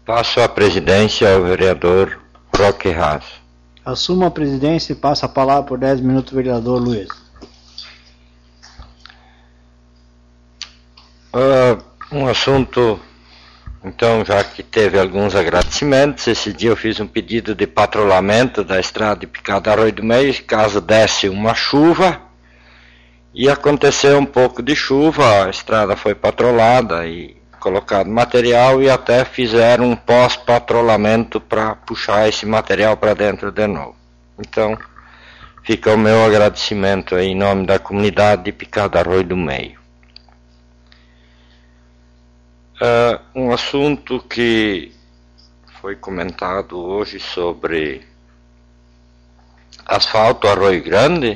Passo a presidência ao vereador Roque Haas. Assumo a presidência e passo a palavra por 10 minutos ao vereador Luiz. Um assunto, então, já que teve alguns agradecimentos, esse dia eu fiz um pedido de patrulhamento da estrada de Picada Arroio do Meio, caso desse uma chuva, e aconteceu um pouco de chuva, a estrada foi patrolada e colocado material e até fizeram um pós-patrulhamento para puxar esse material para dentro de novo. Então, fica o meu agradecimento aí em nome da comunidade de Picada Arroio do Meio. Um assunto que foi comentado hoje sobre asfalto Arroio Grande,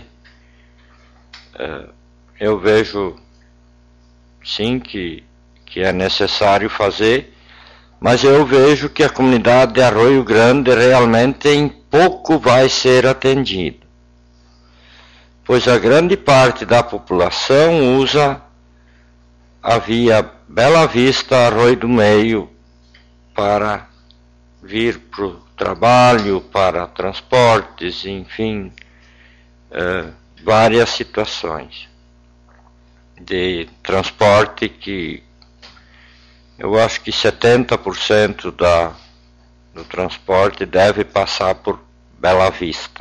eu vejo sim que é necessário fazer, mas eu vejo que a comunidade de Arroio Grande realmente em pouco vai ser atendida, pois a grande parte da população usa a via Bela Vista Arroio do Meio para vir para o trabalho, para transportes, enfim, várias situações de transporte que eu acho que 70% do transporte deve passar por Bela Vista.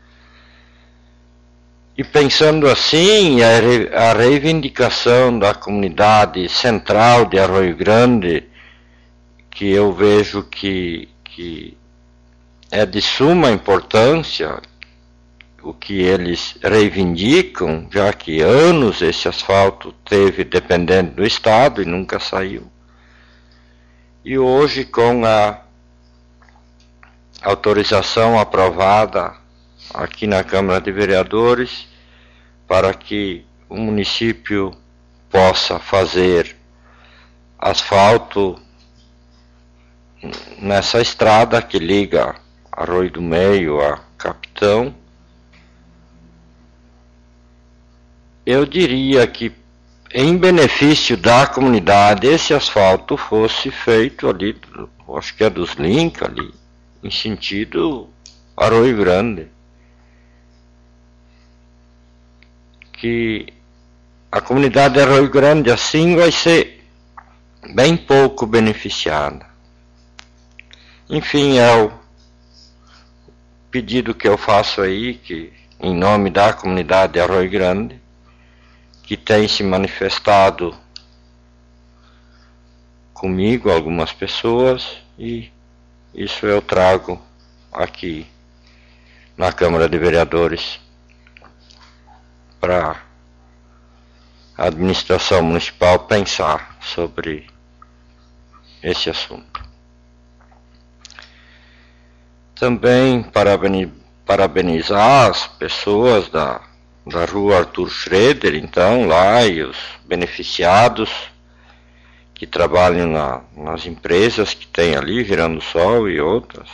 E pensando assim, a reivindicação da comunidade central de Arroio Grande, que eu vejo que é de suma importância, o que eles reivindicam, já que anos esse asfalto teve dependente do Estado e nunca saiu. E hoje, com a autorização aprovada aqui na Câmara de Vereadores, para que o município possa fazer asfalto nessa estrada que liga Arroio do Meio a Capitão, eu diria que em benefício da comunidade esse asfalto fosse feito ali, acho que é dos Links ali, em sentido Arroio Grande, que a comunidade de Arroio Grande assim vai ser bem pouco beneficiada. Enfim, é o pedido que eu faço aí, que em nome da comunidade de Arroio Grande, que tem se manifestado comigo, algumas pessoas, e isso eu trago aqui na Câmara de Vereadores para a administração municipal pensar sobre esse assunto. Também parabenizar as pessoas da rua Arthur Schroeder, então, lá, e os beneficiados que trabalham nas empresas que tem ali, Girando Sol e outras,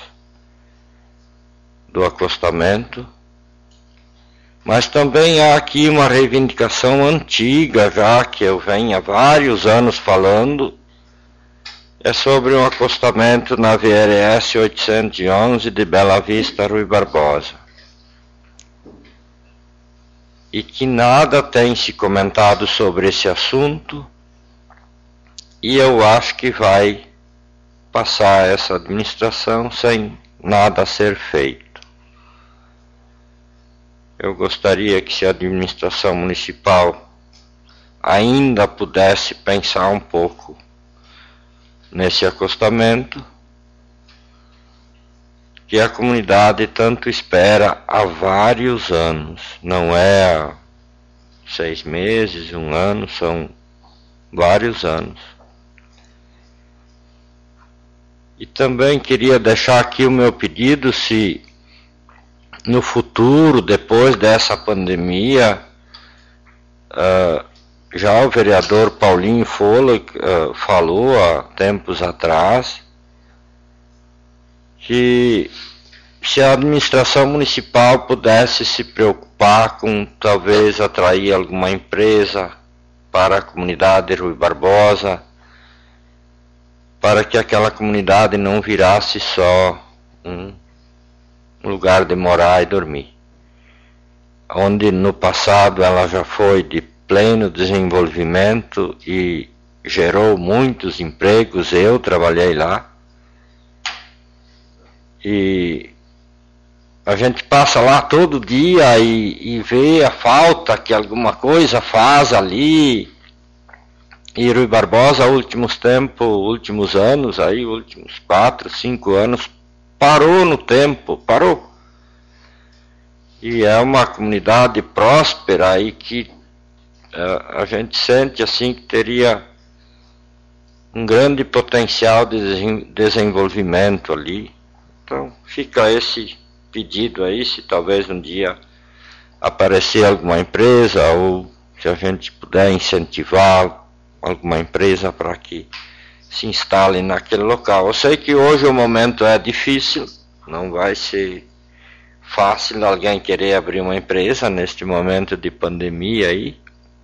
do acostamento. Mas também há aqui uma reivindicação antiga, já que eu venho há vários anos falando, é sobre um acostamento na VRS 811 de Bela Vista, Rui Barbosa. E que nada tem se comentado sobre esse assunto, e eu acho que vai passar essa administração sem nada a ser feito. Eu gostaria que se a administração municipal ainda pudesse pensar um pouco nesse acostamento, que a comunidade tanto espera há vários anos, não é há 6 meses, 1 ano, são vários anos. E também queria deixar aqui o meu pedido, se no futuro, depois dessa pandemia, já o vereador Paulinho Fola falou há tempos atrás, que se a administração municipal pudesse se preocupar com talvez atrair alguma empresa para a comunidade de Rui Barbosa, para que aquela comunidade não virasse só um lugar de morar e dormir. Onde no passado ela já foi de pleno desenvolvimento e gerou muitos empregos, eu trabalhei lá. E a gente passa lá todo dia e vê a falta que alguma coisa faz ali. E Rui Barbosa, últimos anos, aí, últimos 4, 5 anos, parou no tempo, parou. E é uma comunidade próspera e que a gente sente assim que teria um grande potencial de desenvolvimento ali. Então fica esse pedido aí, se talvez um dia aparecer alguma empresa ou se a gente puder incentivar alguma empresa para que se instale naquele local. Eu sei que hoje o momento é difícil, não vai ser fácil alguém querer abrir uma empresa neste momento de pandemia aí,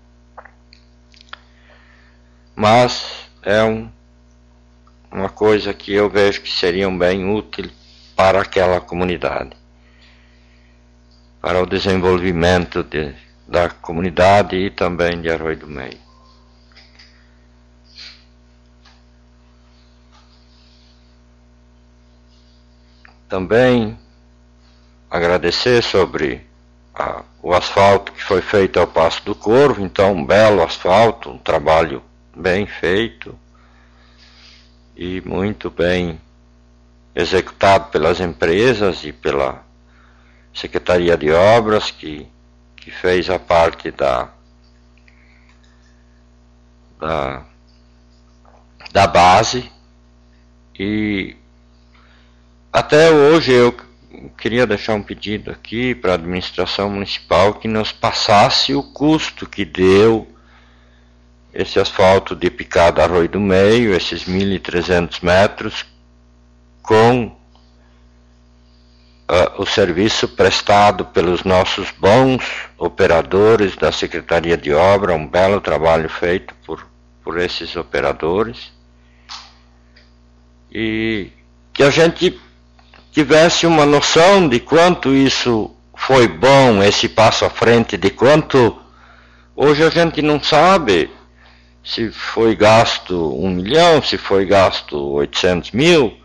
mas é uma coisa que eu vejo que seria um bem útil para aquela comunidade, para o desenvolvimento da comunidade e também de Arroio do Meio. Também agradecer sobre o asfalto que foi feito ao Passo do Corvo, então um belo asfalto, um trabalho bem feito e muito bem executado pelas empresas e pela Secretaria de Obras que fez a parte da base. E até hoje eu queria deixar um pedido aqui para a administração municipal que nos passasse o custo que deu esse asfalto de Picada Arroio do Meio, esses 1.300 metros, com o serviço prestado pelos nossos bons operadores da Secretaria de Obra, um belo trabalho feito por esses operadores, e que a gente tivesse uma noção de quanto isso foi bom, esse passo à frente, de quanto hoje a gente não sabe se foi gasto 1 milhão, se foi gasto 800 mil,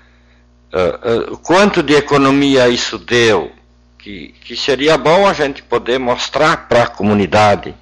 quanto de economia isso deu, que seria bom a gente poder mostrar para a comunidade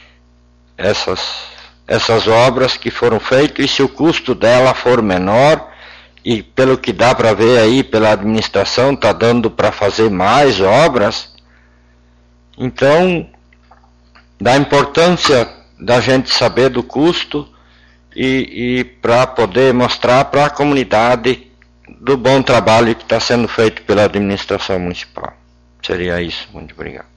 essas obras que foram feitas, e se o custo dela for menor, e pelo que dá para ver aí pela administração, está dando para fazer mais obras, então da importância da gente saber do custo e para poder mostrar para a comunidade do bom trabalho que está sendo feito pela administração municipal. Seria isso. Muito obrigado.